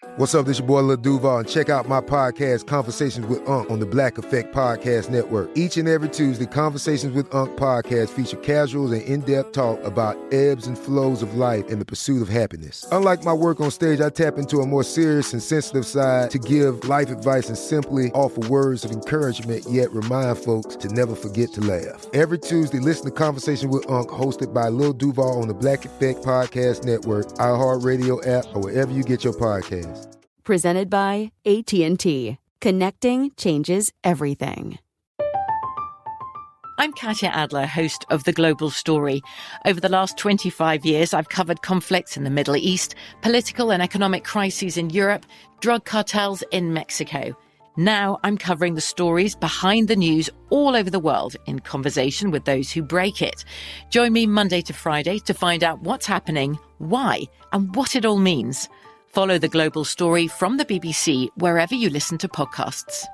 What's up, this your boy Lil Duval, and check out my podcast, Conversations with Unc, on the Black Effect Podcast Network. Each and every Tuesday, Conversations with Unc podcast feature casuals and in-depth talk about ebbs and flows of life and the pursuit of happiness. Unlike my work on stage, I tap into a more serious and sensitive side to give life advice and simply offer words of encouragement, yet remind folks to never forget to laugh. Every Tuesday, listen to Conversations with Unc, hosted by Lil Duval on the Black Effect Podcast Network, iHeartRadio app, or wherever you get your podcasts. Presented by AT&T. Connecting changes everything. I'm Katya Adler, host of The Global Story. Over the last 25 years, I've covered conflicts in the Middle East, political and economic crises in Europe, drug cartels in Mexico. Now I'm covering the stories behind the news all over the world in conversation with those who break it. Join me Monday to Friday to find out what's happening, why, and what it all means. Follow The Global Story from the BBC wherever you listen to podcasts.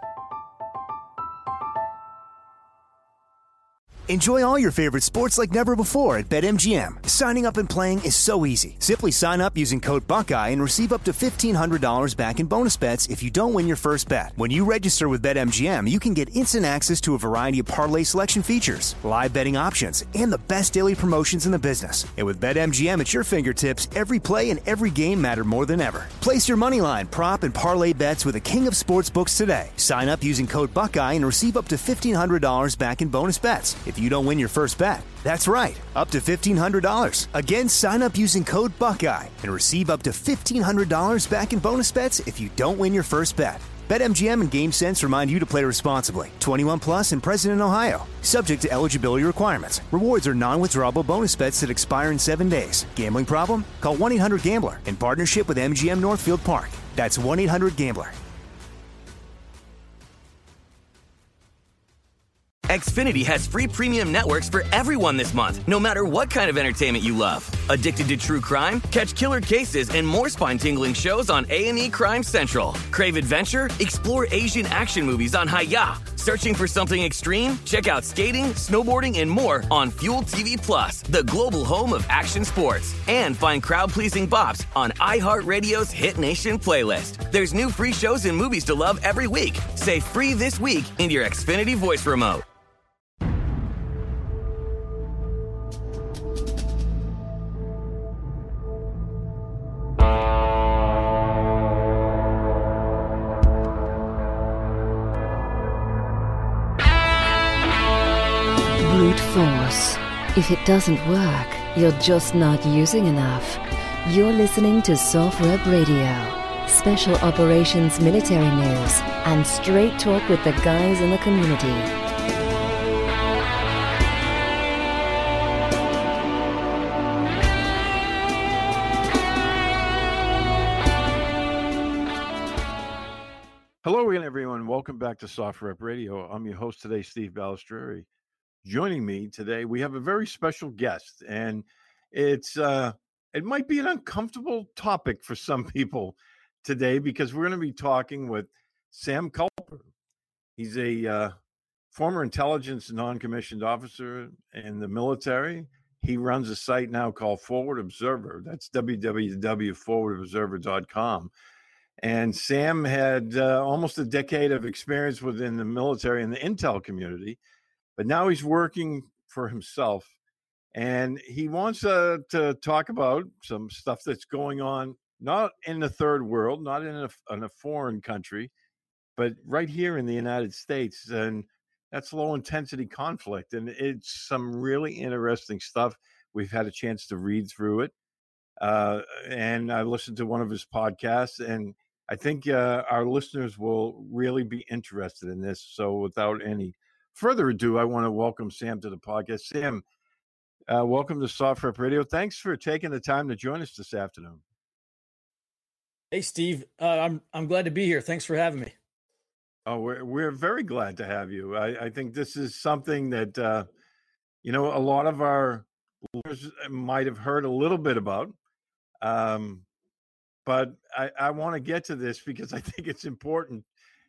Enjoy all your favorite sports like never before at BetMGM. Signing up and playing is so easy. Simply sign up using code Buckeye and receive up to $1,500 back in bonus bets if you don't win your first bet. When you register with BetMGM, you can get instant access to a variety of parlay selection features, live betting options, and the best daily promotions in the business. And with BetMGM at your fingertips, every play and every game matter more than ever. Place your moneyline, prop, and parlay bets with the king of sportsbooks today. Sign up using code Buckeye and receive up to $1,500 back in bonus bets if you don't win your first bet. That's right, up to $1,500. Again, sign up using code Buckeye and receive up to $1,500 back in bonus bets if you don't win your first bet. BetMGM and GameSense remind you to play responsibly. 21 plus and present in Ohio. Subject to eligibility requirements. Rewards are non-withdrawable bonus bets that expire in 7 days. Gambling problem? Call 1-800-GAMBLER in partnership with MGM Northfield Park. That's 1-800-GAMBLER. Xfinity has free premium networks for everyone this month, no matter what kind of entertainment you love. Addicted to true crime? Catch killer cases and more spine-tingling shows on A&E Crime Central. Crave adventure? Explore Asian action movies on Hi-YAH. Searching for something extreme? Check out skating, snowboarding, and more on Fuel TV Plus, the global home of action sports. And find crowd-pleasing bops on iHeartRadio's Hit Nation playlist. There's new free shows and movies to love every week. Say free this week in your Xfinity voice remote. Brute force. If it doesn't work, you're just not using enough. You're listening to Soft Rep Radio. Special Operations Military News and straight talk with the guys in the community. Hello again, everyone. Welcome back to Soft Rep Radio. I'm your host today, Steve Balistreri. Joining me today, we have a very special guest, and it might be an uncomfortable topic for some people today because we're going to be talking with Sam Culper. He's a former intelligence non-commissioned officer in the military. He runs a site now called Forward Observer. That's www.forwardobserver.com. And Sam had almost a decade of experience within the military and the intel community. But now he's working for himself, and he wants to talk about some stuff that's going on, not in the third world, not in a foreign country, but right here in the United States. And that's low-intensity conflict, and it's some really interesting stuff. We've had a chance to read through it, and I listened to one of his podcasts, and I think our listeners will really be interested in this. So without any further ado, I want to welcome Sam to the podcast. Sam, welcome to Soft Rep Radio. Thanks for taking the time to join us this afternoon. Hey, Steve. I'm glad to be here. Thanks for having me. Oh, we're very glad to have you. I think this is something that a lot of our listeners might have heard a little bit about, but I want to get to this because I think it's important.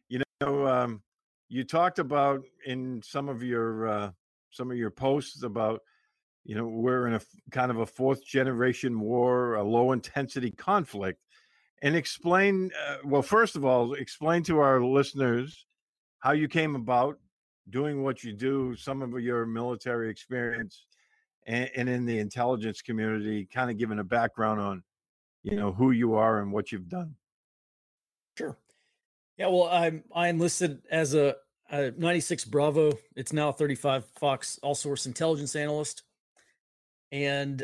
You talked about in some of your posts about, we're in a kind of a fourth generation war, a low intensity conflict. And explain, well, first of all, explain to our listeners how you came about doing what you do, some of your military experience, and in the intelligence community, kind of giving a background on, who you are and what you've done. Sure. Yeah, well, I enlisted as a 96 Bravo. It's now 35 Fox all-source intelligence analyst. And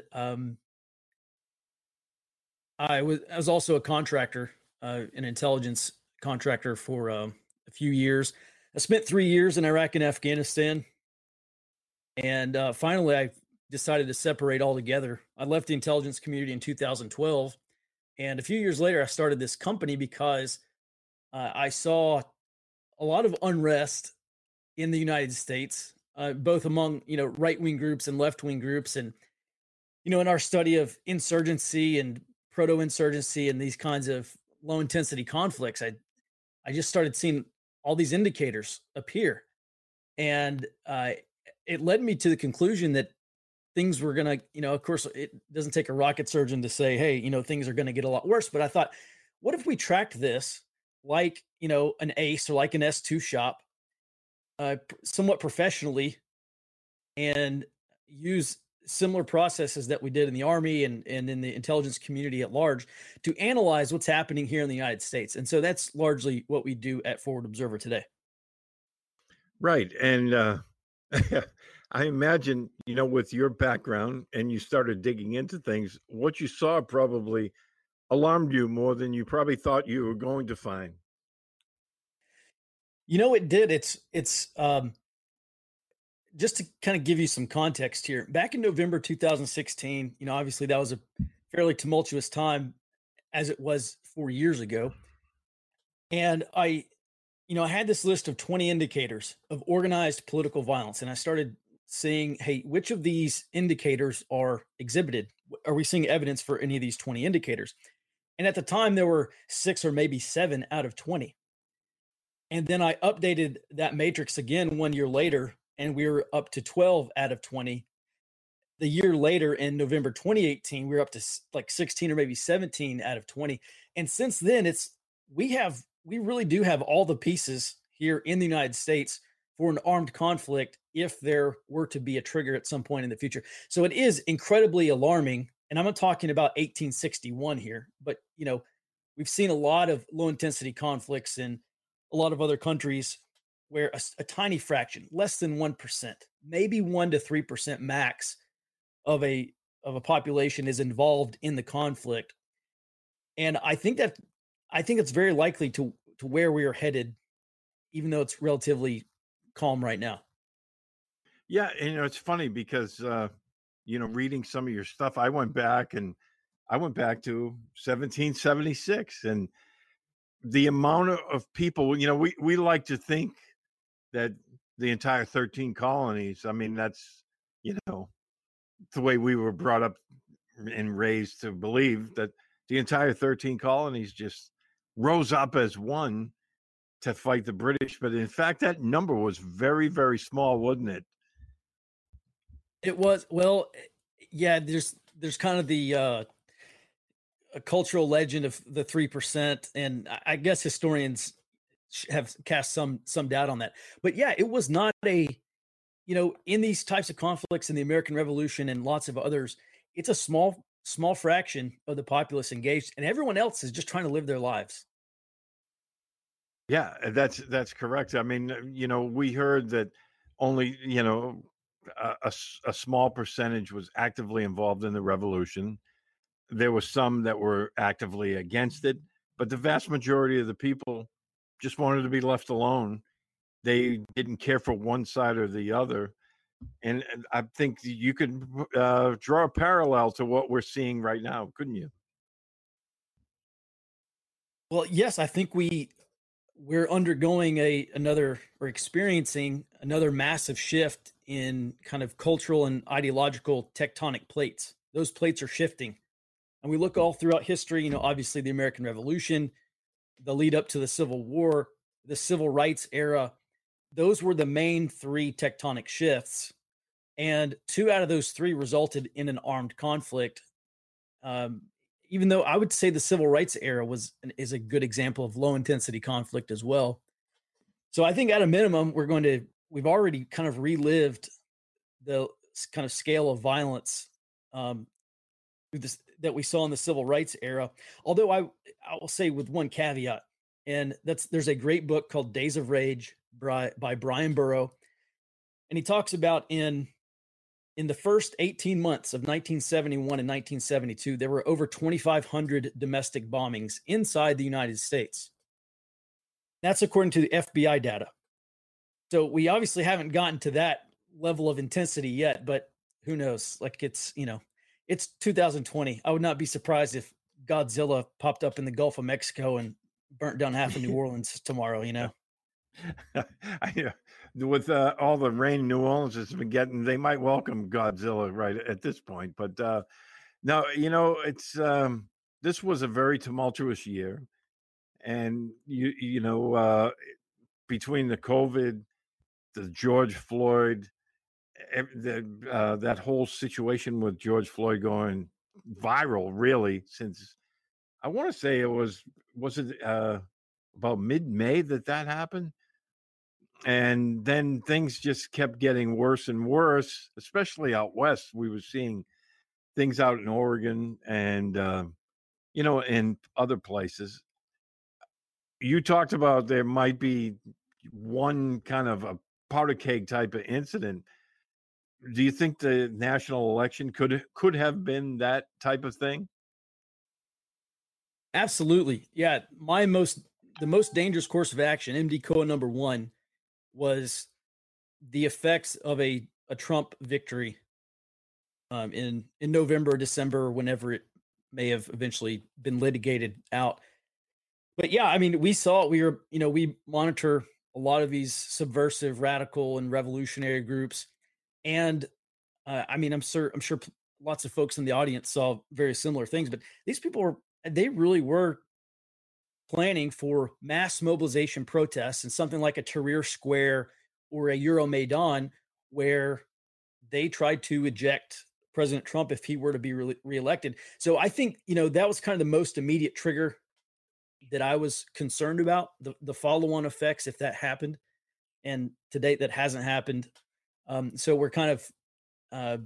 I was also a contractor, an intelligence contractor for a few years. I spent 3 years in Iraq and Afghanistan. And finally, I decided to separate altogether. I left the intelligence community in 2012. And a few years later, I started this company because I saw a lot of unrest in the United States, both among, right-wing groups and left-wing groups. And, in our study of insurgency and proto-insurgency and these kinds of low-intensity conflicts, I just started seeing all these indicators appear. And it led me to the conclusion that things were going to, of course, it doesn't take a rocket surgeon to say, hey, things are going to get a lot worse. But I thought, what if we tracked this like, an ACE or like an S2 shop somewhat professionally and use similar processes that we did in the Army and in the intelligence community at large to analyze what's happening here in the United States. And so that's largely what we do at Forward Observer today. Right. And I imagine, with your background and you started digging into things, what you saw probably alarmed you more than you probably thought you were going to find. It did. It's just to kind of give you some context here. Back in November 2016, obviously that was a fairly tumultuous time as it was 4 years ago. And I had this list of 20 indicators of organized political violence. And I started seeing, hey, which of these indicators are exhibited? Are we seeing evidence for any of these 20 indicators? And at the time, there were 6 or maybe 7 out of 20. And then I updated that matrix again 1 year later, and we were up to 12 out of 20. The year later, in November 2018, we were up to like 16 or maybe 17 out of 20. And since then, we really do have all the pieces here in the United States for an armed conflict if there were to be a trigger at some point in the future. So it is incredibly alarming. And I'm not talking about 1861 here, but we've seen a lot of low intensity conflicts in a lot of other countries where a tiny fraction, less than 1%, maybe 1 to 3% max of a population is involved in the conflict. And I think it's very likely to where we are headed, even though it's relatively calm right now. Yeah, it's funny because reading some of your stuff, I went back to 1776, and the amount of people, we like to think that the entire 13 colonies, I mean, that's, the way we were brought up and raised to believe that the entire 13 colonies just rose up as one to fight the British. But in fact, that number was very, very small, wasn't it? It was. Well, yeah, there's kind of the a cultural legend of the 3%. And I guess historians have cast some doubt on that. But yeah, it was not in these types of conflicts in the American Revolution and lots of others, it's a small fraction of the populace engaged, and everyone else is just trying to live their lives. Yeah, that's correct. I mean, we heard that only, a small percentage was actively involved in the revolution. There were some that were actively against it, but the vast majority of the people just wanted to be left alone. They didn't care for one side or the other. And I think you could draw a parallel to what we're seeing right now, couldn't you? Well, yes, I think we're undergoing experiencing another massive shift in kind of cultural and ideological tectonic plates. Those plates are shifting. And we look all throughout history, obviously the American Revolution, the lead up to the Civil War, the Civil Rights era. Those were the main 3 tectonic shifts. And 2 out of those 3 resulted in an armed conflict. even though I would say the civil rights era is a good example of low intensity conflict as well. So I think at a minimum, we've already kind of relived the kind of scale of violence that we saw in the civil rights era. Although I will say with one caveat, and there's a great book called Days of Rage by Brian Burrow. And he talks about in the first 18 months of 1971 and 1972, there were over 2,500 domestic bombings inside the United States. That's according to the FBI data. So we obviously haven't gotten to that level of intensity yet, but who knows? Like it's 2020. I would not be surprised if Godzilla popped up in the Gulf of Mexico and burnt down half of New Orleans tomorrow, With all the rain New Orleans has been getting, they might welcome Godzilla right at this point. But no, it's this was a very tumultuous year, and between the COVID, the George Floyd, that whole situation with George Floyd going viral, really, since I want to say was it about mid-May that happened. And then things just kept getting worse and worse, especially out west. We were seeing things out in Oregon and, in other places. You talked about there might be one kind of a powder keg type of incident. Do you think the national election could have been that type of thing? Absolutely. Yeah. The most dangerous course of action, MD COA number 1, was the effects of a Trump victory in November, December, whenever it may have eventually been litigated out. But yeah, I mean, we monitor a lot of these subversive, radical, and revolutionary groups. And I'm sure lots of folks in the audience saw very similar things, but these people they really were planning for mass mobilization protests and something like a Tahrir Square or a Euromaidan, where they tried to eject President Trump if he were to be reelected. So I think, that was kind of the most immediate trigger that I was concerned about, the follow-on effects if that happened. And to date, that hasn't happened. So we're kind of,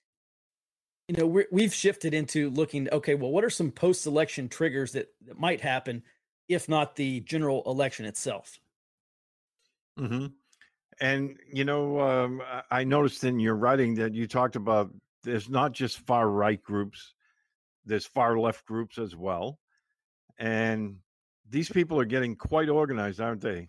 we've shifted into looking, okay, well, what are some post-election triggers that might happen, if not the general election itself? Mm-hmm. And, I noticed in your writing that you talked about there's not just far right groups, there's far left groups as well. And these people are getting quite organized, aren't they?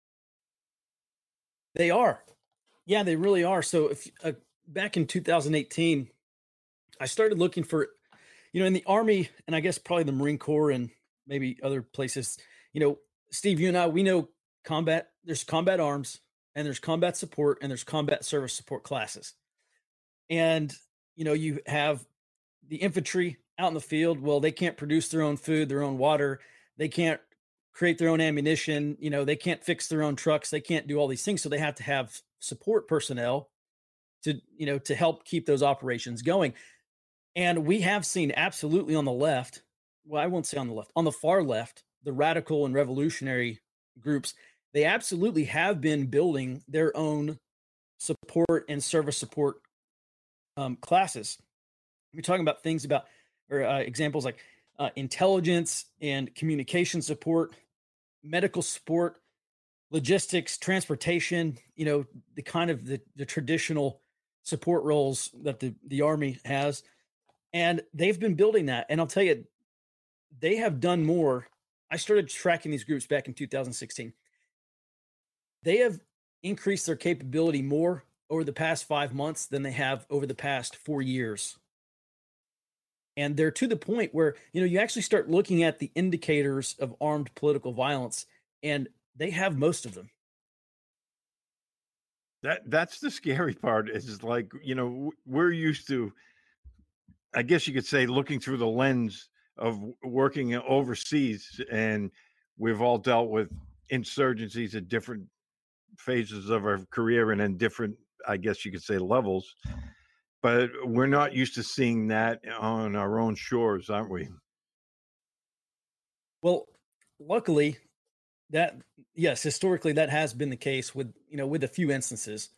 They are. Yeah, they really are. So if back in 2018, I started looking for, in the Army, and I guess probably the Marine Corps and maybe other places, Steve, you and I, we know there's combat arms, and there's combat support, and there's combat service support classes. And, you have the infantry out in the field. Well, they can't produce their own food, their own water. They can't create their own ammunition. They can't fix their own trucks. They can't do all these things. So they have to have support personnel to help keep those operations going. And we have seen absolutely on the left, well, I won't say on the left, on the far left, the radical and revolutionary groups, they absolutely have been building their own support and service support classes. We're talking about things examples like intelligence and communication support, medical support, logistics, transportation, the kind of the traditional support roles that the Army has. And they've been building that. And I'll tell you, they have done more. I started tracking these groups back in 2016. They have increased their capability more over the past 5 months than they have over the past 4 years. And they're to the point where, you actually start looking at the indicators of armed political violence, and they have most of them. That's the scary part, is like, we're used to, I guess you could say, looking through the lens of working overseas, and we've all dealt with insurgencies at different phases of our career and in different, I guess you could say, levels. But we're not used to seeing that on our own shores, aren't we? Well, luckily, yes, historically that has been the case with with a few instances.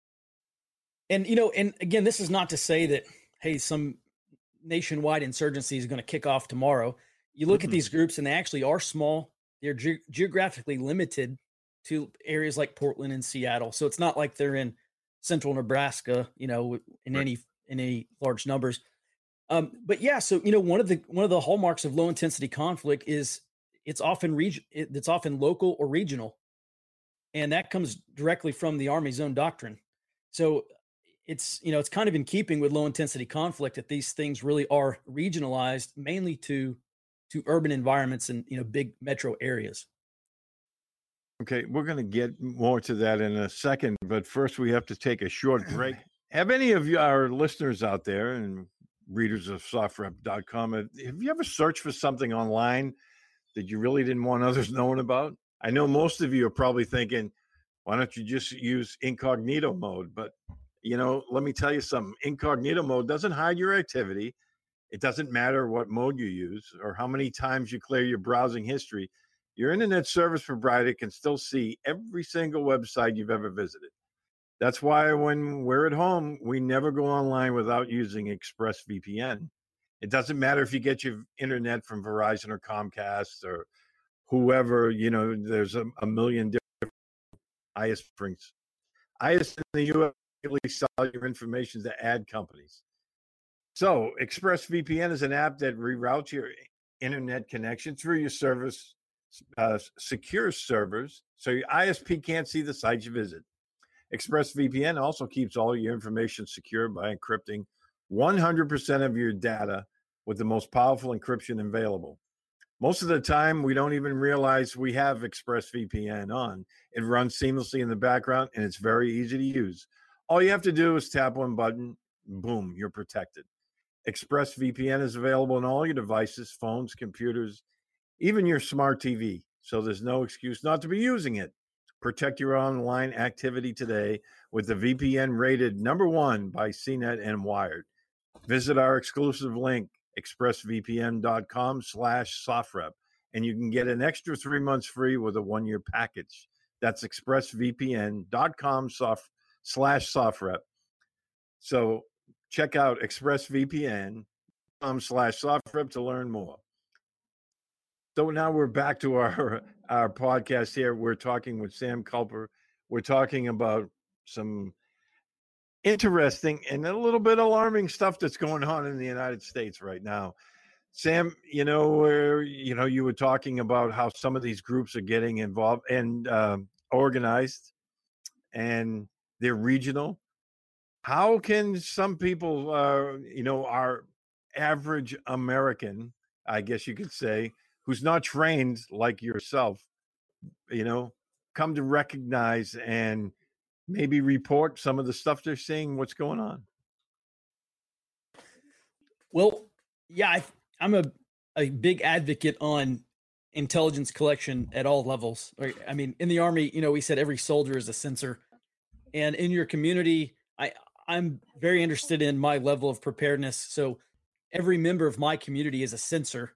And and again, this is not to say that hey, some nationwide insurgency is going to kick off tomorrow. You look at these groups, and they actually are small. They're geographically limited to areas like Portland and Seattle, so it's not like they're in central Nebraska, in any large numbers. But yeah, so one of the hallmarks of low intensity conflict is it's often local or regional, and that comes directly from the Army's own doctrine. So it's it's kind of in keeping with low intensity conflict that these things really are regionalized mainly to urban environments and big metro areas. Okay, we're going to get more to that in a second, but first we have to take a short break. Have any of our listeners out there and readers of SoftRep.com, have you ever searched for something online that you really didn't want others knowing about? I know most of you are probably thinking, why don't you just use incognito mode? But, let me tell you something. Incognito mode doesn't hide your activity. It doesn't matter what mode you use or how many times you clear your browsing history. Your internet service provider can still see every single website you've ever visited. That's why when we're at home, we never go online without using ExpressVPN. It doesn't matter if you get your internet from Verizon or Comcast or whoever, there's a million different ISPs. ISPs in the U.S. sell your information to ad companies. So ExpressVPN is an app that reroutes your internet connection through your service, secure servers, so your ISP can't see the sites you visit. ExpressVPN also keeps all your information secure by encrypting 100% of your data with the most powerful encryption available. Most of the time, we don't even realize we have ExpressVPN on. It runs seamlessly in the background, and it's very easy to use. All you have to do is tap one button, boom, you're protected. ExpressVPN is available on all your devices, phones, computers, even your smart TV. So there's no excuse not to be using it. Protect your online activity today with the VPN rated #1 by CNET and Wired. Visit our exclusive link, expressvpn.com/sofrep, and you can get an extra 3 months free with a 1-year package. That's expressvpn.com/sofrep. So check out expressvpn.com/sofrep to learn more. So now we're back to our podcast here. We're talking with Sam Culper. We're talking about some interesting and a little bit alarming stuff that's going on in the United States right now. Sam, where you were talking about how some of these groups are getting involved and organized, and they're regional. How can some people, our average American, I guess you could say, who's not trained like yourself, come to recognize and maybe report some of the stuff they're seeing, what's going on? Well, yeah, I'm a big advocate on intelligence collection at all levels. I mean, in the Army, we said every soldier is a sensor. And in your community, I'm very interested in my level of preparedness. So every member of my community is a sensor.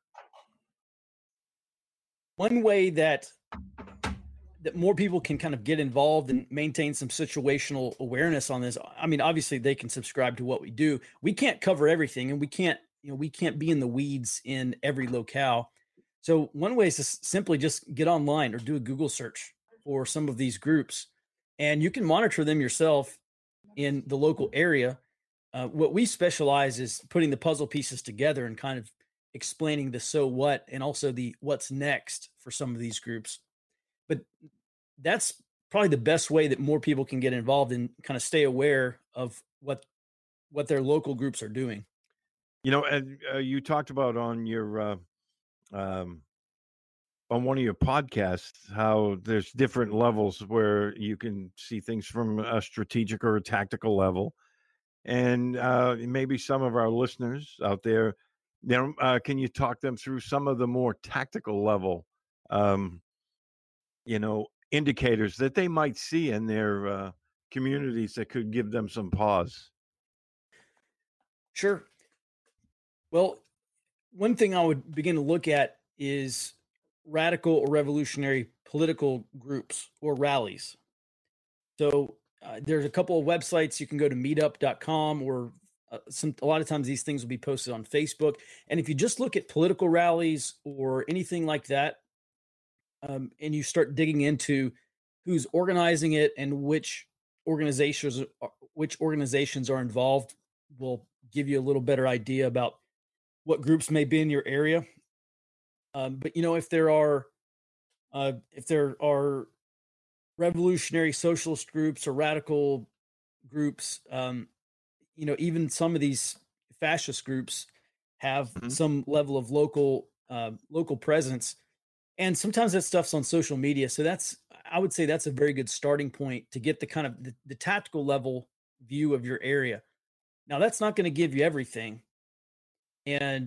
One way that more people can kind of get involved and maintain some situational awareness on this. I mean, obviously they can subscribe to what we do. We can't cover everything, and we can't be in the weeds in every locale. So one way is to simply just get online or do a Google search for some of these groups, and you can monitor them yourself in the local area. What we specialize is putting the puzzle pieces together and kind of explaining the so what and also the what's next for some of these groups. But that's probably the best way that more people can get involved and kind of stay aware of what their local groups are doing. And you talked about on your on one of your podcasts how there's different levels where you can see things from a strategic or a tactical level, and maybe some of our listeners out there, can you talk them through some of the more tactical level indicators that they might see in their communities that could give them some pause? Sure. Well, one thing I would begin to look at is radical or revolutionary political groups or rallies. So there's a couple of websites. You can go to meetup.com, or a lot of times these things will be posted on Facebook. And if you just look at political rallies or anything like that, and you start digging into who's organizing it and which organizations are involved, will give you a little better idea about what groups may be in your area. But if there are revolutionary socialist groups or radical groups, even some of these fascist groups have some level of local presence, and sometimes that stuff's on social media. So I would say that's a very good starting point to get the kind of the tactical level view of your area. Now, that's not going to give you everything, and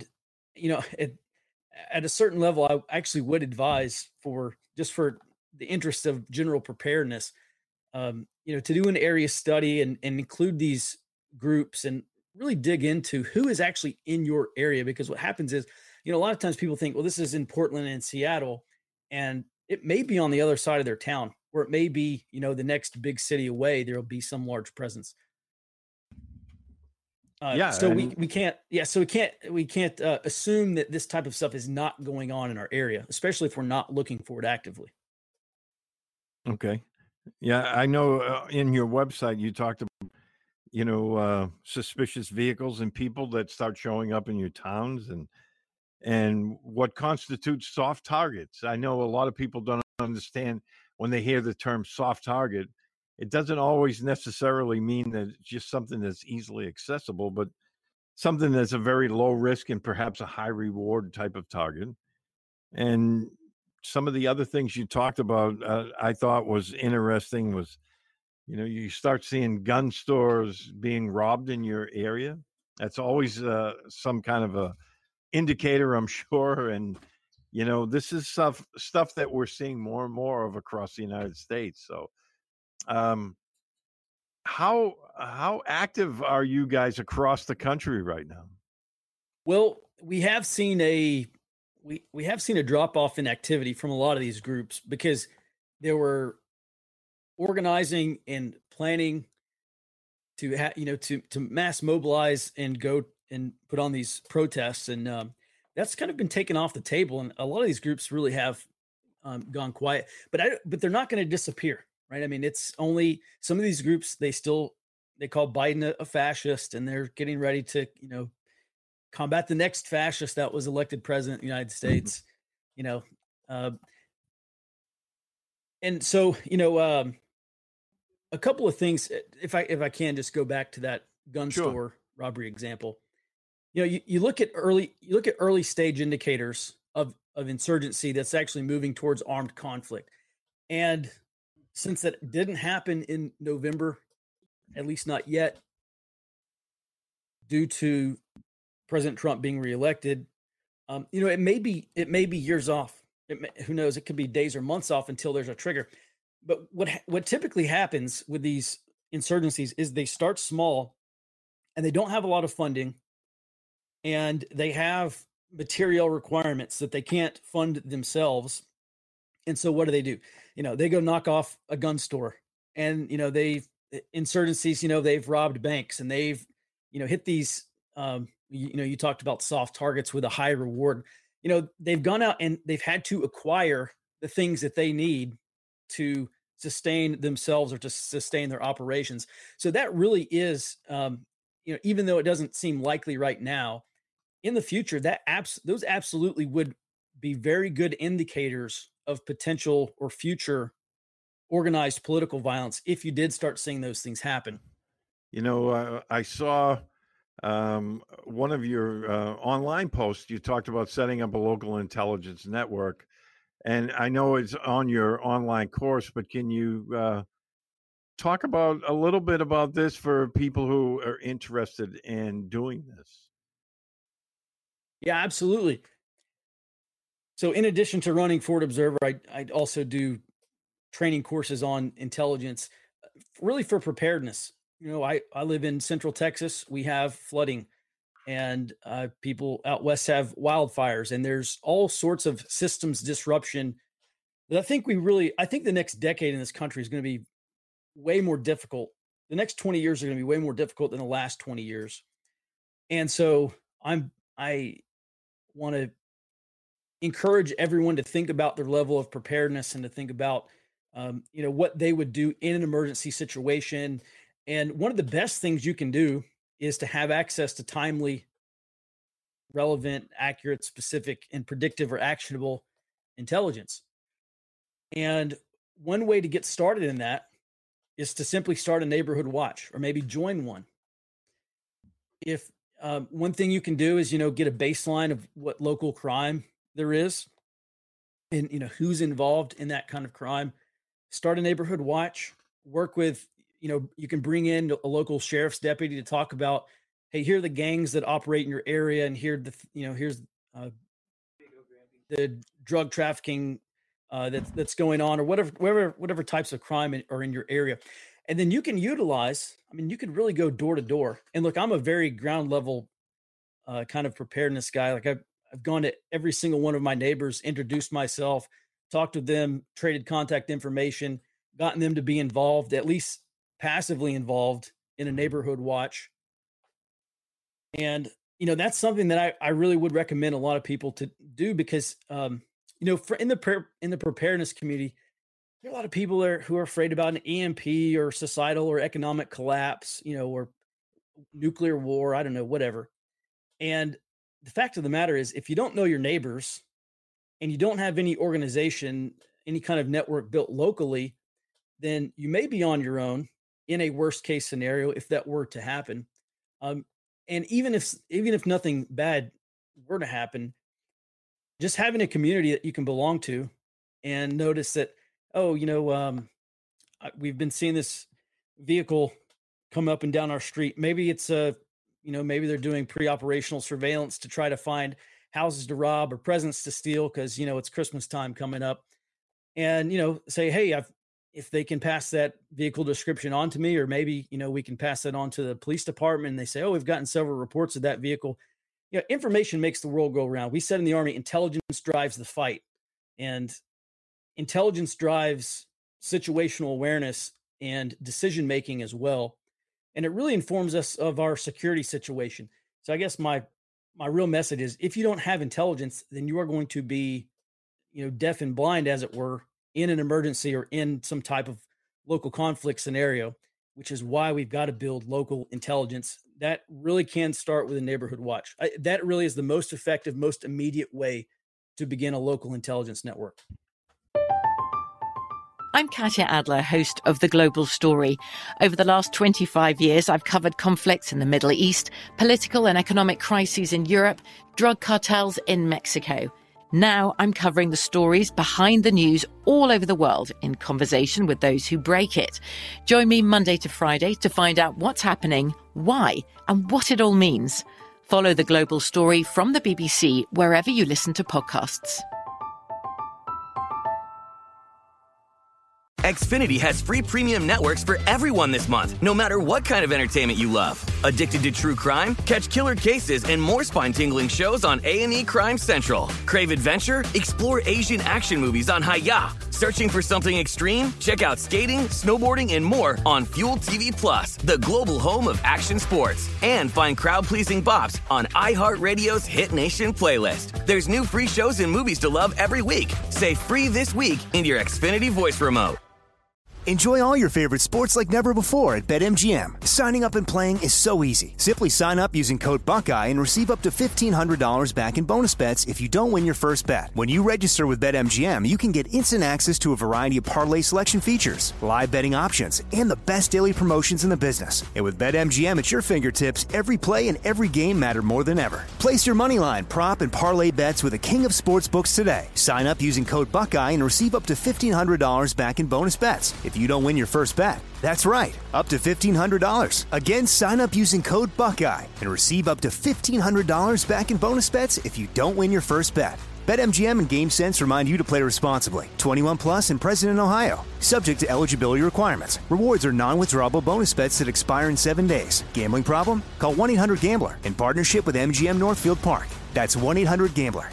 at a certain level, I actually would advise for the interest of general preparedness, to do an area study and include these groups and really dig into who is actually in your area. Because what happens is, a lot of times people think, well, this is in Portland and Seattle, and it may be on the other side of their town, or it may be, the next big city away, there'll be some large presence. So we can't assume that this type of stuff is not going on in our area, especially if we're not looking for it actively. Okay. Yeah, I know in your website you talked about, suspicious vehicles and people that start showing up in your towns, and what constitutes soft targets. I know a lot of people don't understand when they hear the term soft target. It doesn't always necessarily mean that it's just something that's easily accessible, but something that's a very low risk and perhaps a high reward type of target. And some of the other things you talked about, I thought was interesting was, you start seeing gun stores being robbed in your area. That's always some kind of a indicator, I'm sure. And, this is stuff that we're seeing more and more of across the United States. So, how active are you guys across the country right now? Well, we have seen a drop off in activity from a lot of these groups because they were organizing and planning to to mass mobilize and go and put on these protests, and that's kind of been taken off the table. And a lot of these groups really have gone quiet, but they're not going to disappear. Right. I mean, it's only some of these groups, they call Biden a fascist, and they're getting ready to, combat the next fascist that was elected president of the United States, and so, a couple of things, if I can just go back to that gun store robbery example, you look at early stage indicators of insurgency that's actually moving towards armed conflict. And since that didn't happen in November, at least not yet, due to President Trump being reelected, it may be years off. Who knows? It could be days or months off until there's a trigger. But what typically happens with these insurgencies is they start small, and they don't have a lot of funding, and they have material requirements that they can't fund themselves. And so what do? They go knock off a gun store, and, insurgencies, they've robbed banks, and they've, hit these, you talked about soft targets with a high reward. They've gone out and they've had to acquire the things that they need to sustain themselves or to sustain their operations. So that really is, even though it doesn't seem likely right now, in the future, those absolutely would be very good indicators of potential or future organized political violence if you did start seeing those things happen. I saw one of your online posts. You talked about setting up a local intelligence network, and I know it's on your online course, but can you talk about a little bit about this for people who are interested in doing this? Yeah, absolutely. So in addition to running Forward Observer, I also do training courses on intelligence, really for preparedness. I live in Central Texas. We have flooding. and people out west have wildfires, and there's all sorts of systems disruption that I think the next decade in this country is going to be way more difficult. The next 20 years are going to be way more difficult than the last 20 years. And so I want to encourage everyone to think about their level of preparedness and to think about, what they would do in an emergency situation. And one of the best things you can do is to have access to timely, relevant, accurate, specific, and predictive or actionable intelligence. And one way to get started in that is to simply start a neighborhood watch, or maybe join one. If one thing you can do is, get a baseline of what local crime there is and, who's involved in that kind of crime. Start a neighborhood watch, work with, you can bring in a local sheriff's deputy to talk about, hey, here are the gangs that operate in your area, and here's the drug trafficking that's going on, or whatever types of crime are in your area. And then you can you could really go door to door. And look, I'm a very ground level kind of preparedness guy. Like I've gone to every single one of my neighbors, introduced myself, talked with them, traded contact information, gotten them to be involved, at least passively involved in a neighborhood watch. And, that's something that I really would recommend a lot of people to do, because, in the preparedness community, there are a lot of people there who are afraid about an EMP or societal or economic collapse, or nuclear war, I don't know, whatever. And the fact of the matter is, if you don't know your neighbors and you don't have any organization, any kind of network built locally, then you may be on your own in a worst case scenario if that were to happen. And even if nothing bad were to happen, just having a community that you can belong to and notice that, we've been seeing this vehicle come up and down our street. Maybe it's maybe they're doing pre-operational surveillance to try to find houses to rob or presents to steal because, it's Christmas time coming up. And, say, hey, if they can pass that vehicle description on to me, or maybe, we can pass that on to the police department, and they say, oh, we've gotten several reports of that vehicle. Information makes the world go round. We said in the Army, intelligence drives the fight, and intelligence drives situational awareness and decision-making as well. And it really informs us of our security situation. So I guess my real message is, if you don't have intelligence, then you are going to be, deaf and blind, as it were, in an emergency or in some type of local conflict scenario, which is why we've got to build local intelligence. That really can start with a neighborhood watch. That really is the most effective, most immediate way to begin a local intelligence network. I'm Katya Adler, host of The Global Story. Over the last 25 years, I've covered conflicts in the Middle East, political and economic crises in Europe, drug cartels in Mexico. Now I'm covering the stories behind the news all over the world in conversation with those who break it. Join me Monday to Friday to find out what's happening, why, and what it all means. Follow The Global Story from the BBC wherever you listen to podcasts. Xfinity has free premium networks for everyone this month, no matter what kind of entertainment you love. Addicted to true crime? Catch killer cases and more spine-tingling shows on A&E Crime Central. Crave adventure? Explore Asian action movies on Hi-YAH. Searching for something extreme? Check out skating, snowboarding, and more on Fuel TV Plus, the global home of action sports. And find crowd-pleasing bops on iHeartRadio's Hit Nation playlist. There's new free shows and movies to love every week. Say free this week in your Xfinity voice remote. Enjoy all your favorite sports like never before at BetMGM. Signing up and playing is so easy. Simply sign up using code Buckeye and receive up to $1,500 back in bonus bets if you don't win your first bet. When you register with BetMGM, you can get instant access to a variety of parlay selection features, live betting options, and the best daily promotions in the business. And with BetMGM at your fingertips, every play and every game matter more than ever. Place your moneyline, prop, and parlay bets with the king of sportsbooks today. Sign up using code Buckeye and receive up to $1,500 back in bonus bets if you don't win your first bet. That's right, up to $1,500. Again, sign up using code Buckeye and receive up to $1,500 back in bonus bets if you don't win your first bet. BetMGM and GameSense remind you to play responsibly. 21 plus and present in Ohio, subject to eligibility requirements. Rewards are non-withdrawable bonus bets that expire in 7 days. Gambling problem? Call 1-800-GAMBLER in partnership with MGM Northfield Park. That's 1-800-GAMBLER.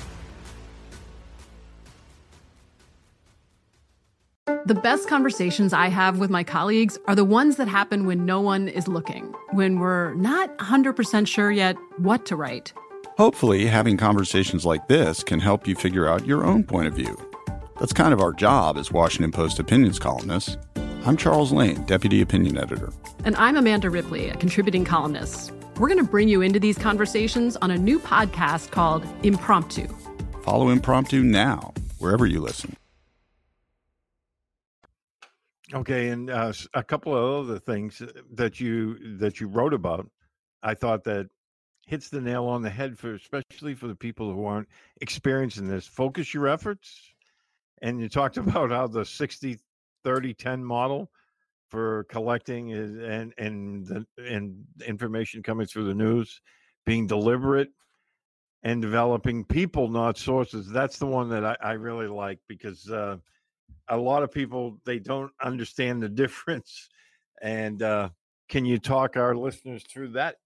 The best conversations I have with my colleagues are the ones that happen when no one is looking, when we're not 100% sure yet what to write. Hopefully, having conversations like this can help you figure out your own point of view. That's kind of our job as Washington Post opinions columnists. I'm Charles Lane, Deputy Opinion Editor. And I'm Amanda Ripley, a contributing columnist. We're going to bring you into these conversations on a new podcast called Impromptu. Follow Impromptu now, wherever you listen. Okay, and a couple of other things that you wrote about, I thought that hits the nail on the head, especially for the people who aren't experiencing this. Focus your efforts. And you talked about how the 60-30-10 model for collecting and information coming through the news, being deliberate and developing people, not sources. That's the one that I really like, because a lot of people, they don't understand the difference. And can you talk our listeners through that?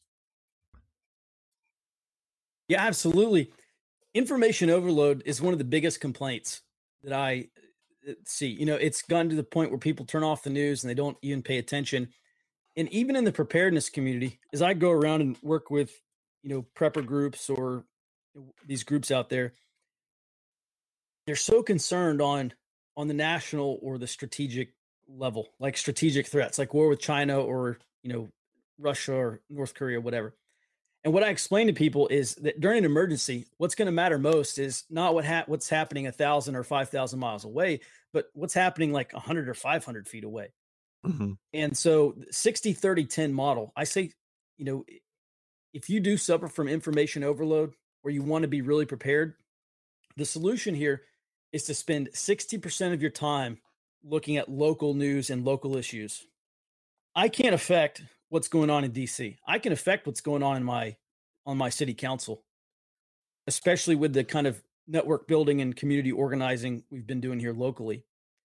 Yeah, absolutely. Information overload is one of the biggest complaints that I see. You know, it's gotten to the point where people turn off the news and they don't even pay attention. And even in the preparedness community, as I go around and work with, you know, prepper groups or these groups out there, they're so concerned on the national or the strategic level, like strategic threats, like war with China or, you know, Russia or North Korea, whatever. And what I explain to people is that during an emergency, what's going to matter most is not what's happening 1,000 or 5,000 miles away, but what's happening like 100 or 500 feet away. Mm-hmm. And so 60-30-10 model, I say, you know, if you do suffer from information overload or you want to be really prepared, the solution here is to spend 60% of your time looking at local news and local issues. I can't affect what's going on in DC. I can affect what's going on in my city council, especially with the kind of network building and community organizing we've been doing here locally.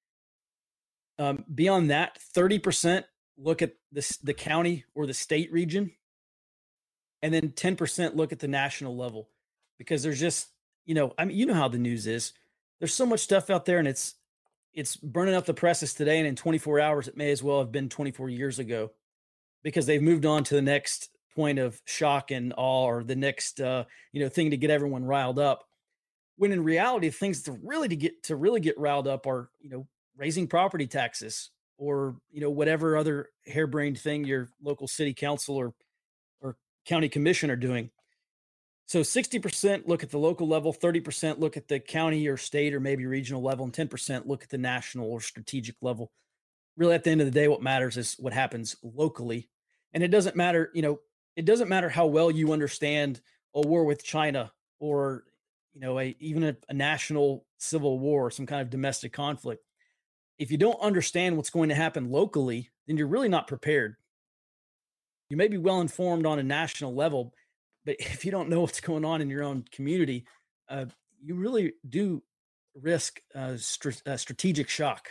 Beyond that, 30% look at the county or the state region, and then 10% look at the national level, because there's just, you know, I mean, you know how the news is. There's so much stuff out there, and it's burning up the presses today, and in 24 hours, it may as well have been 24 years ago, because they've moved on to the next point of shock and awe, or the next, thing to get everyone riled up. When in reality, things to really get riled up are, you know, raising property taxes, or, you know, whatever other harebrained thing your local city council or county commission are doing. So 60% look at the local level, 30% look at the county or state or maybe regional level, and 10% look at the national or strategic level. Really, at the end of the day, what matters is what happens locally. And it doesn't matter, you know, it doesn't matter how well you understand a war with China, or, you know, even a national civil war, some kind of domestic conflict. If you don't understand what's going to happen locally, then you're really not prepared. You may be well informed on a national level, but if you don't know what's going on in your own community, you really do risk strategic shock.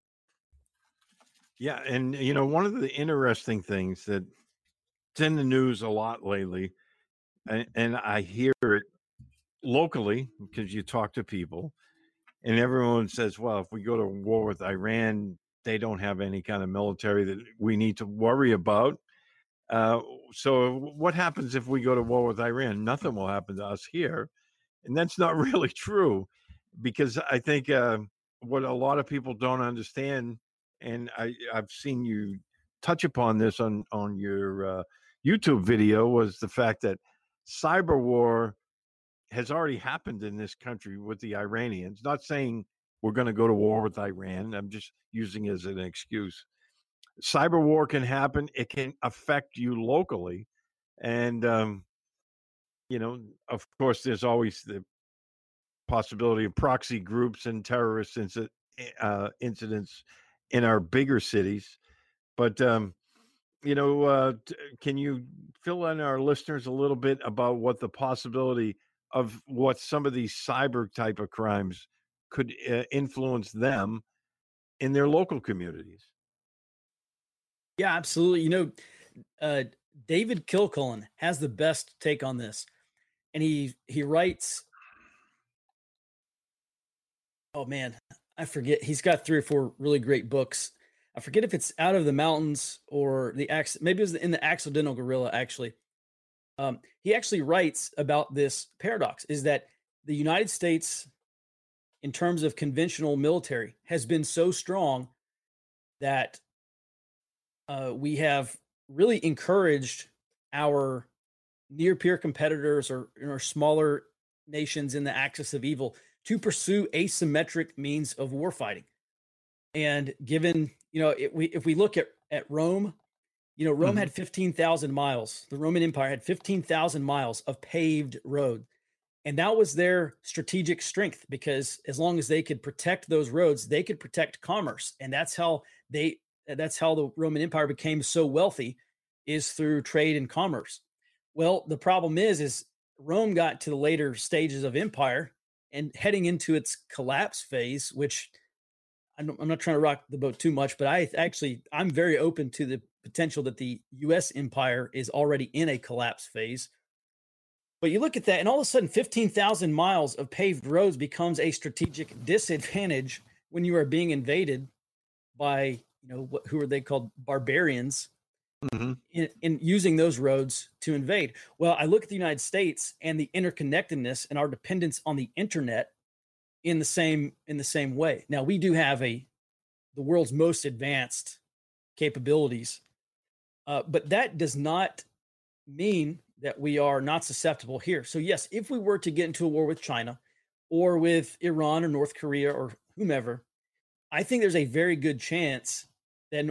Yeah, and you know, one of the interesting things that's in the news a lot lately, and I hear it locally because you talk to people, and everyone says, well, if we go to war with Iran, they don't have any kind of military that we need to worry about. So what happens if we go to war with Iran? Nothing will happen to us here. And that's not really true, because I think what a lot of people don't understand, and I've seen you touch upon this on your YouTube video, was the fact that cyber war has already happened in this country with the Iranians. Not saying we're going to go to war with Iran. I'm just using it as an excuse. Cyber war can happen. It can affect you locally. And, you know, of course, there's always the possibility of proxy groups and terrorist incidents in our bigger cities. But, you know, can you fill in our listeners a little bit about what the possibility of what some of these cyber type of crimes could influence them in their local communities. Yeah, absolutely. David Kilcullen has the best take on this, and he writes. Oh man, I forget. He's got 3 or 4 really great books. I forget if it's Out of the Mountains or maybe it was in the Accidental Gorilla. Actually, he actually writes about this paradox: is that the United States, in terms of conventional military, has been so strong that we have really encouraged our near-peer competitors or smaller nations in the axis of evil to pursue asymmetric means of warfighting. And given, if we look at Rome, Rome had 15,000 miles. The Roman Empire had 15,000 miles of paved road. And that was their strategic strength, because as long as they could protect those roads, they could protect commerce. And that's how the Roman Empire became so wealthy, is through trade and commerce. Well, the problem is Rome got to the later stages of empire and heading into its collapse phase, which I'm not trying to rock the boat too much, but I'm very open to the potential that the U.S. empire is already in a collapse phase. But you look at that, and all of a sudden, 15,000 miles of paved roads becomes a strategic disadvantage when you are being invaded by, who are they called? Barbarians, in using those roads to invade. Well, I look at the United States and the interconnectedness and our dependence on the internet in the same way. Now, we do have the world's most advanced capabilities, but that does not mean that we are not susceptible here. So yes, if we were to get into a war with China or with Iran or North Korea or whomever, I think there's a very good chance that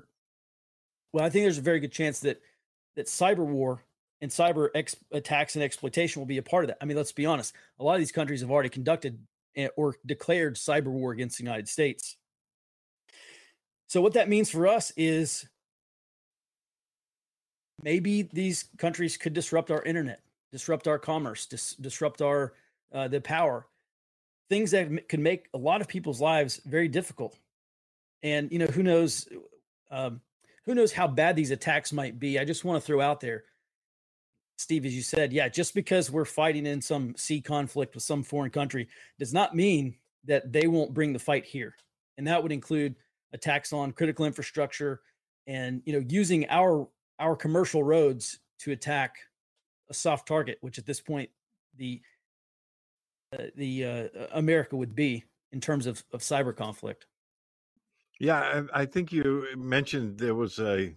that cyber war and cyber attacks and exploitation will be a part of that. I mean, let's be honest. A lot of these countries have already conducted or declared cyber war against the United States. So what that means for us is maybe these countries could disrupt our internet, disrupt our commerce, disrupt our the power, things that could make a lot of people's lives very difficult. And who knows how bad these attacks might be. I just want to throw out there, Steve, as you said, just because we're fighting in some sea conflict with some foreign country does not mean that they won't bring the fight here. And that would include attacks on critical infrastructure and using our commercial roads to attack a soft target, which at this point the America would be in terms of cyber conflict. Yeah, I think you mentioned there was I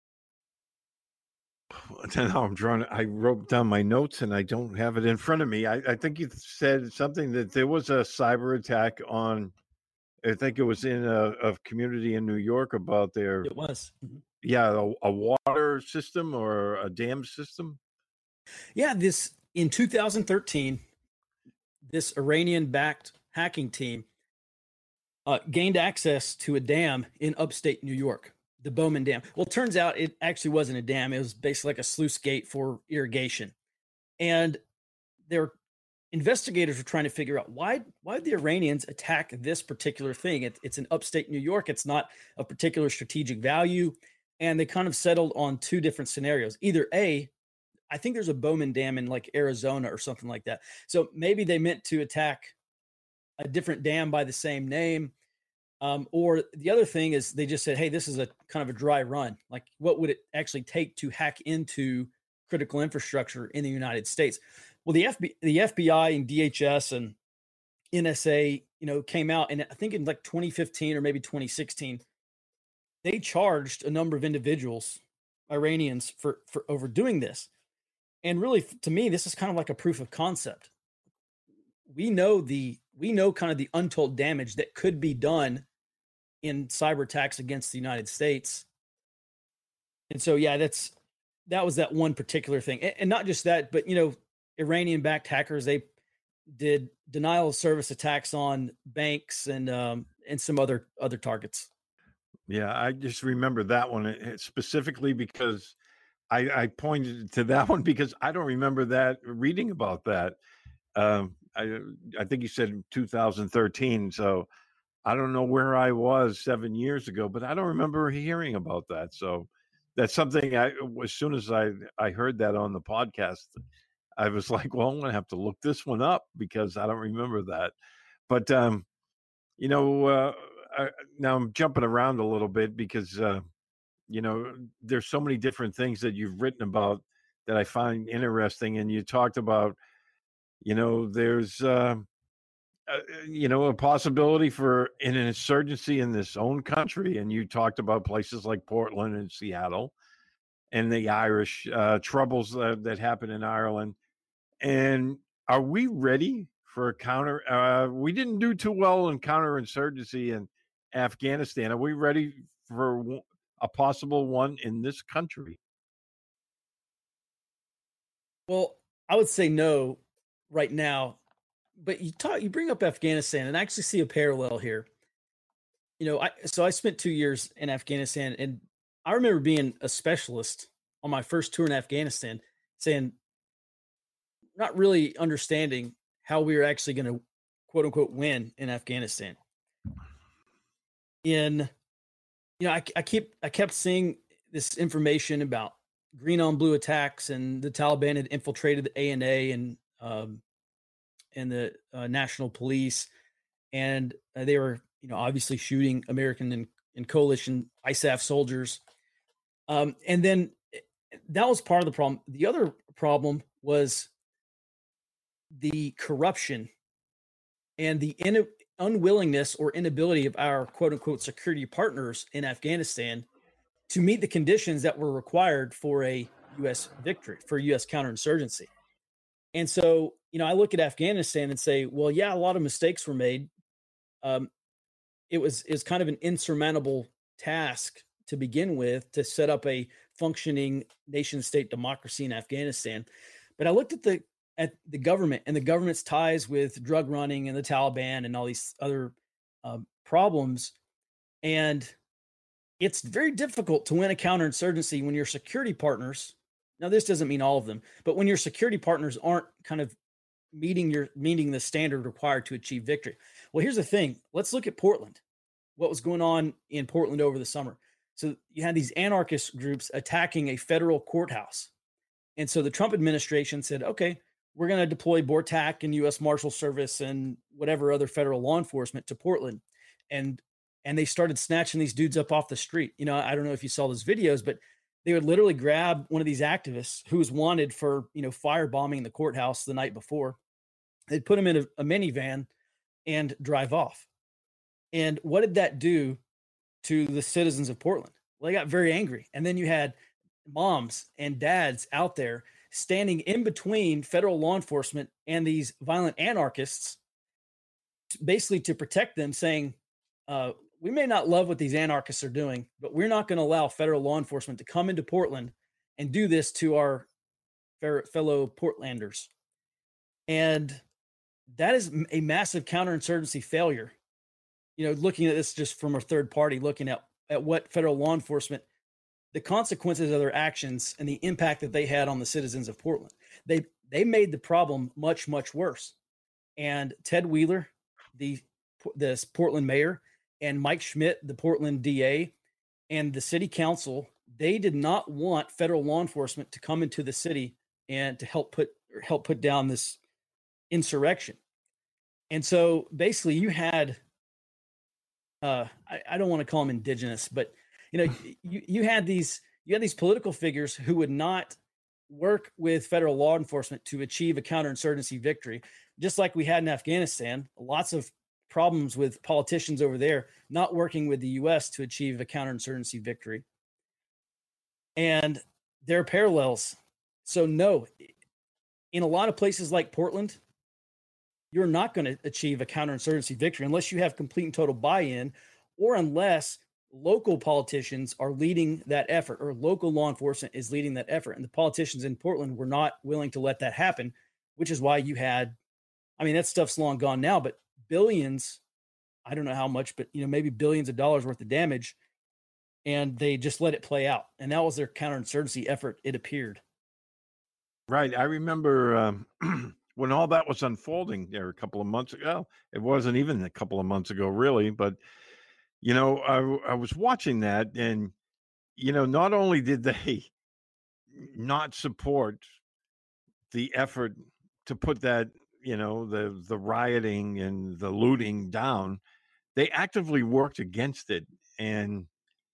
wrote down my notes and I don't have it in front of me. I think you said something that there was a cyber attack on, I think it was in a community in New York about their. It was. Mm-hmm. Yeah, a water system or a dam system. Yeah, in 2013, this Iranian-backed hacking team gained access to a dam in upstate New York, the Bowman Dam. Well, it turns out it actually wasn't a dam. It was basically like a sluice gate for irrigation. And their investigators were trying to figure out why the Iranians attack this particular thing. It's in upstate New York. It's not a particular strategic value. And they kind of settled on 2 different scenarios. Either I think there's a Bowman Dam in like Arizona or something like that. So maybe they meant to attack a different dam by the same name. Or the other thing is they just said, hey, this is a kind of a dry run. Like, what would it actually take to hack into critical infrastructure in the United States? Well, the FBI and DHS and NSA, came out, and I think in like 2015 or maybe 2016, they charged a number of individuals, Iranians, for overdoing this. And really, to me, this is kind of like a proof of concept. We know kind of the untold damage that could be done in cyber attacks against the United States. And so, that was that one particular thing. And not just that, but, Iranian-backed hackers, they did denial of service attacks on banks and some other targets. Yeah, I just remember that one specifically because I pointed to that one because I don't remember reading about that. I think you said 2013. So I don't know where I was 7 years ago, but I don't remember hearing about that. So that's something as soon as I heard that on the podcast, I was like, well, I'm going to have to look this one up because I don't remember that. But, now I'm jumping around a little bit because, there's so many different things that you've written about that I find interesting. And you talked about, there's, a possibility for an insurgency in this own country. And you talked about places like Portland and Seattle and the Irish troubles that happen in Ireland. And are we ready for a counter? We didn't do too well in counterinsurgency in Afghanistan. Are we ready for a possible one in this country? Well, I would say no right now, but you bring up Afghanistan, and I actually see a parallel here. I spent 2 years in Afghanistan, and I remember being a specialist on my first tour in Afghanistan, saying, not really understanding how we were actually going to quote unquote win in Afghanistan. I kept seeing this information about green on blue attacks, and the Taliban had infiltrated the ANA and the national police, and they were obviously shooting American and coalition ISAF soldiers. And then that was part of the problem. The other problem was the corruption and the unwillingness or inability of our quote unquote security partners in Afghanistan to meet the conditions that were required for a U.S. victory, for U.S. counterinsurgency. And so, I look at Afghanistan and say, well, yeah, a lot of mistakes were made. It was kind of an insurmountable task to begin with to set up a functioning nation state democracy in Afghanistan. But I looked at the government and the government's ties with drug running and the Taliban and all these other problems. And it's very difficult to win a counterinsurgency when your security partners, now this doesn't mean all of them, but when your security partners aren't kind of meeting the standard required to achieve victory. Well, here's the thing. Let's look at Portland. What was going on in Portland over the summer? So you had these anarchist groups attacking a federal courthouse. And so the Trump administration said, okay, we're going to deploy BORTAC and U.S. Marshal Service and whatever other federal law enforcement to Portland. And they started snatching these dudes up off the street. I don't know if you saw those videos, but they would literally grab one of these activists who was wanted for, firebombing the courthouse the night before. They'd put him in a minivan and drive off. And what did that do to the citizens of Portland? Well, they got very angry. And then you had moms and dads out there standing in between federal law enforcement and these violent anarchists, basically to protect them, saying, we may not love what these anarchists are doing, but we're not going to allow federal law enforcement to come into Portland and do this to our fellow Portlanders. And that is a massive counterinsurgency failure. Looking at this just from a third party, looking at what federal law enforcement, the consequences of their actions and the impact that they had on the citizens of Portland. They made the problem much, much worse. And Ted Wheeler, the Portland mayor, and Mike Schmidt, the Portland DA, and the city council, they did not want federal law enforcement to come into the city and to help put down this insurrection. And so basically you had, I don't want to call them indigenous, but you had these political figures who would not work with federal law enforcement to achieve a counterinsurgency victory, just like we had in Afghanistan. Lots of problems with politicians over there not working with the U.S. to achieve a counterinsurgency victory. And there are parallels. So no, in a lot of places like Portland, you're not going to achieve a counterinsurgency victory unless you have complete and total buy-in, or unless local politicians are leading that effort, or local law enforcement is leading that effort. And the politicians in Portland were not willing to let that happen, which is why you had, that stuff's long gone now, but billions, I don't know how much, but maybe billions of dollars worth of damage, and they just let it play out. And that was their counterinsurgency effort, it appeared. Right. I remember when all that was unfolding there a couple of months ago. It wasn't even a couple of months ago, really, but I was watching that, and not only did they not support the effort to put that, the rioting and the looting down, they actively worked against it. And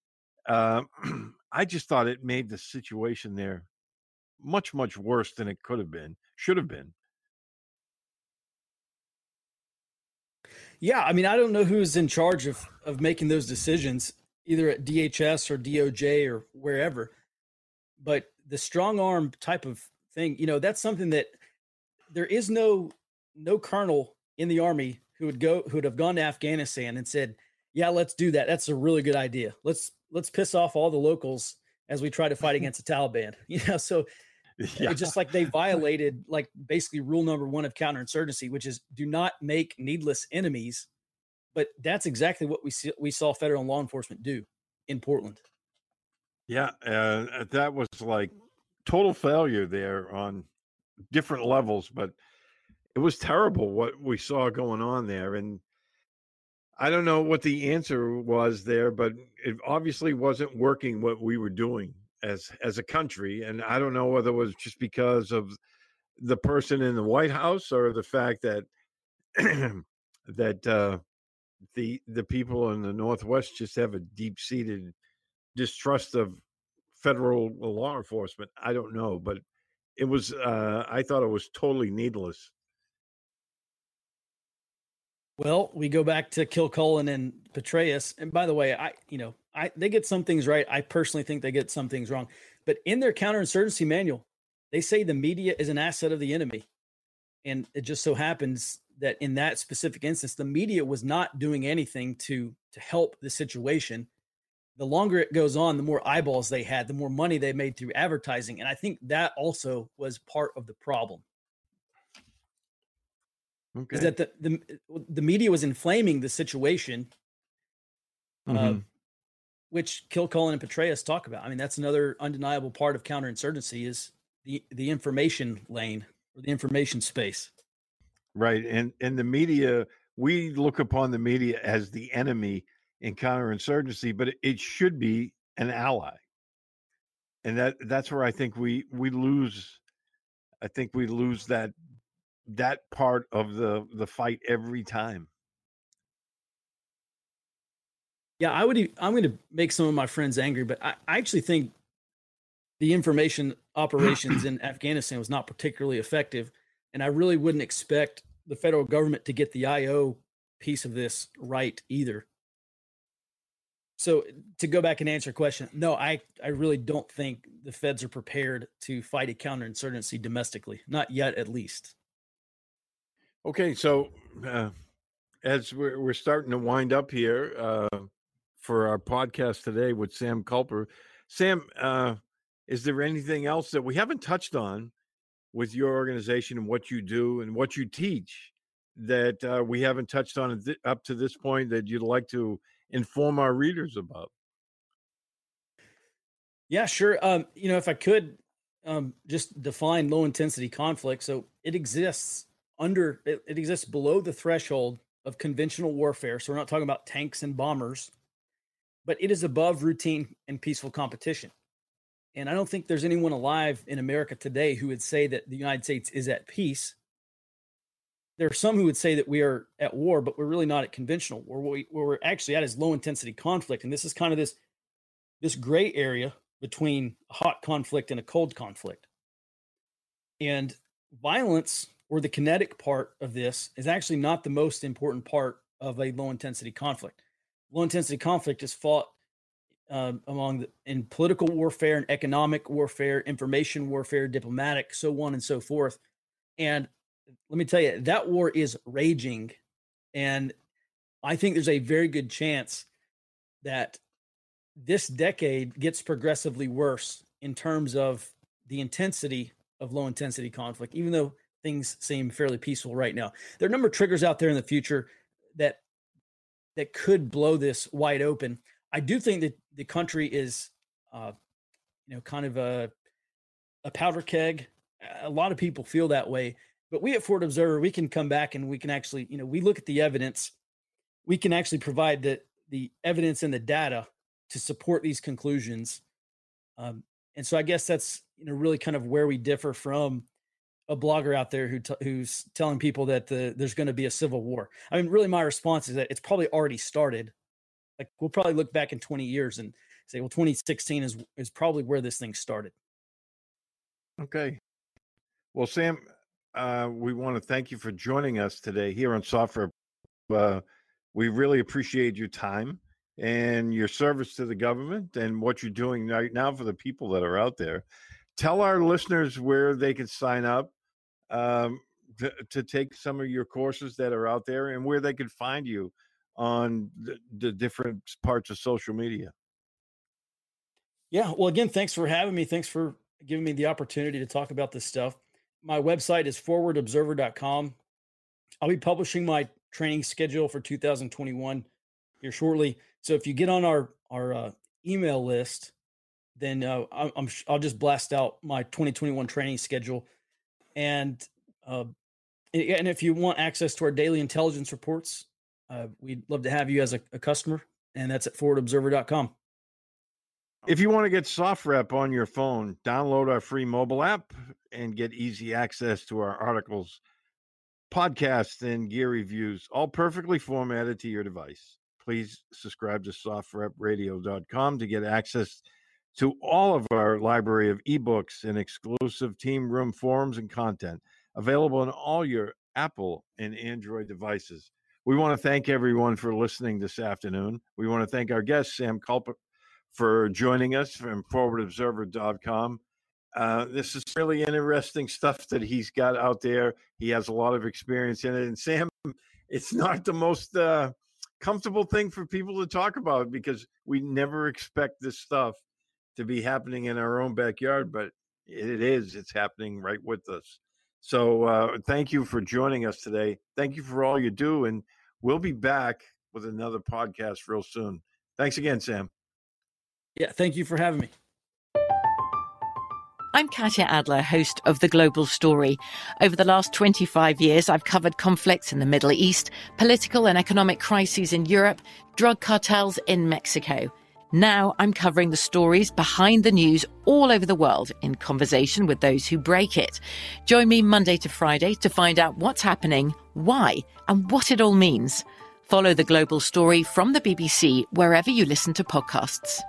I just thought it made the situation there much, much worse than it should have been. Yeah, I mean, I don't know who's in charge of making those decisions, either at DHS or DOJ or wherever. But the strong arm type of thing, that's something that there is no colonel in the Army who would have gone to Afghanistan and said, yeah, let's do that. That's a really good idea. Let's piss off all the locals as we try to fight against the Taliban. So it's just like they violated basically rule number 1 of counterinsurgency, which is do not make needless enemies. But that's exactly what we saw federal law enforcement do in Portland. Yeah, that was like total failure there on different levels, but it was terrible what we saw going on there. And I don't know what the answer was there, but it obviously wasn't working what we were doing as a country. And I don't know whether it was just because of the person in the White House or the fact that that the people in the Northwest just have a deep-seated distrust of federal law enforcement. I don't know, but it was I thought it was totally needless. Well, we go back to Kilcullen and Petraeus. And by the way, they get some things right. I personally think they get some things wrong. But in their counterinsurgency manual, they say the media is an asset of the enemy. And it just so happens that in that specific instance, the media was not doing anything to help the situation. The longer it goes on, the more eyeballs they had, the more money they made through advertising. And I think that also was part of the problem. Okay. Is that the media was inflaming the situation, which Kilcullen and Petraeus talk about. I mean, that's another undeniable part of counterinsurgency is the information lane or the information space. Right. And the media, we look upon the media as the enemy in counterinsurgency, but it should be an ally. And that's where I think we lose. I think we lose that part of the fight every time. Yeah, I'm going to make some of my friends angry, but I actually think the information operations in Afghanistan was not particularly effective, and I really wouldn't expect the federal government to get the IO piece of this right either. So to go back and answer your question, no, I really don't think the feds are prepared to fight a counterinsurgency domestically, not yet at least. Okay, so as we're starting to wind up here for our podcast today with Sam Culper, Sam, is there anything else that we haven't touched on with your organization and what you do and what you teach that we haven't touched on up to this point that you'd like to inform our readers about? Yeah, sure. If I could just define low intensity conflict. So it exists it exists below the threshold of conventional warfare. So we're not talking about tanks and bombers, but it is above routine and peaceful competition. And I don't think there's anyone alive in America today who would say that the United States is at peace. There are some who would say that we are at war, but we're really not at conventional war. Where we're actually at is low intensity conflict. And this is kind of this gray area between a hot conflict and a cold conflict. And violence, or the kinetic part of this, is actually not the most important part of a low intensity conflict. Low intensity conflict is fought in political warfare and economic warfare, information warfare, diplomatic, so on and so forth. And let me tell you, that war is raging. And I think there's a very good chance that this decade gets progressively worse in terms of the intensity of low intensity conflict, even though things seem fairly peaceful right now. There are a number of triggers out there in the future that could blow this wide open. I do think that the country is, kind of a powder keg. A lot of people feel that way. But we at Forward Observer, we can come back and we can actually, we look at the evidence. We can actually provide the evidence and the data to support these conclusions. And so I guess that's, really kind of where we differ from a blogger out there who's telling people that there's going to be a civil war. I mean, really my response is that it's probably already started. Like we'll probably look back in 20 years and say, well, 2016 is probably where this thing started. Okay. Well, Sam, we want to thank you for joining us today here on Software. We really appreciate your time and your service to the government and what you're doing right now for the people that are out there. Tell our listeners where they can sign up to take some of your courses that are out there and where they can find you on the different parts of social media. Yeah. Well, again, thanks for having me. Thanks for giving me the opportunity to talk about this stuff. My website is forwardobserver.com. I'll be publishing my training schedule for 2021 here shortly. So if you get on our email list, then I'll just blast out my 2021 training schedule. And if you want access to our daily intelligence reports, we'd love to have you as a customer, and that's at forwardobserver.com. If you want to get SoftRep on your phone, download our free mobile app and get easy access to our articles, podcasts, and gear reviews, all perfectly formatted to your device. Please subscribe to softrepradio.com to get access to all of our library of ebooks and exclusive team room forums and content available on all your Apple and Android devices. We want to thank everyone for listening this afternoon. We want to thank our guest, Sam Culper, for joining us from forwardobserver.com. This is really interesting stuff that he's got out there. He has a lot of experience in it. And Sam, it's not the most comfortable thing for people to talk about because we never expect this stuff to be happening in our own backyard, but it is. It's happening right with us. So thank you for joining us today. Thank you for all you do. And we'll be back with another podcast real soon. Thanks again, Sam. Yeah, thank you for having me. I'm Katya Adler, host of The Global Story. Over the last 25 years, I've covered conflicts in the Middle East, political and economic crises in Europe, drug cartels in Mexico. Now I'm covering the stories behind the news all over the world in conversation with those who break it. Join me Monday to Friday to find out what's happening, why, and what it all means. Follow The Global Story from the BBC wherever you listen to podcasts.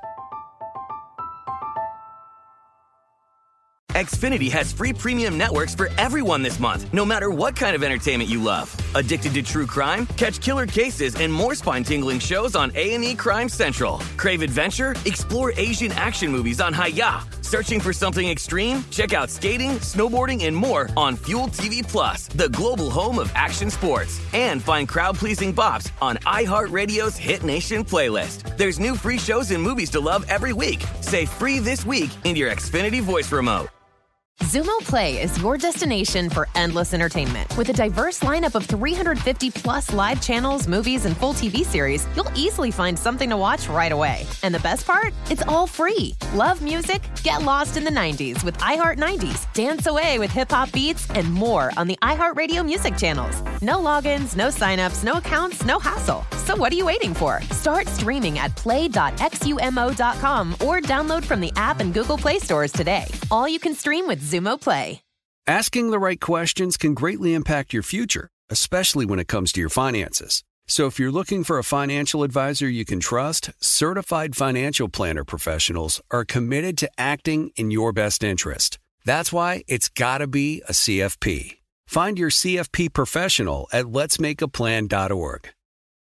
Xfinity has free premium networks for everyone this month, no matter what kind of entertainment you love. Addicted to true crime? Catch killer cases and more spine-tingling shows on A&E Crime Central. Crave adventure? Explore Asian action movies on Hi-YAH. Searching for something extreme? Check out skating, snowboarding, and more on Fuel TV Plus, the global home of action sports. And find crowd-pleasing bops on iHeartRadio's Hit Nation playlist. There's new free shows and movies to love every week. Say free this week in your Xfinity voice remote. Xumo Play is your destination for endless entertainment. With a diverse lineup of 350-plus live channels, movies, and full TV series, you'll easily find something to watch right away. And the best part? It's all free. Love music? Get lost in the 90s with iHeart 90s, dance away with hip-hop beats, and more on the iHeartRadio music channels. No logins, no signups, no accounts, no hassle. So what are you waiting for? Start streaming at play.xumo.com or download from the app and Google Play stores today. All you can stream with Xumo Play. Asking the right questions can greatly impact your future, especially when it comes to your finances. So if you're looking for a financial advisor you can trust, certified financial planner professionals are committed to acting in your best interest. That's why it's got to be a CFP. Find your CFP professional at letsmakeaplan.org.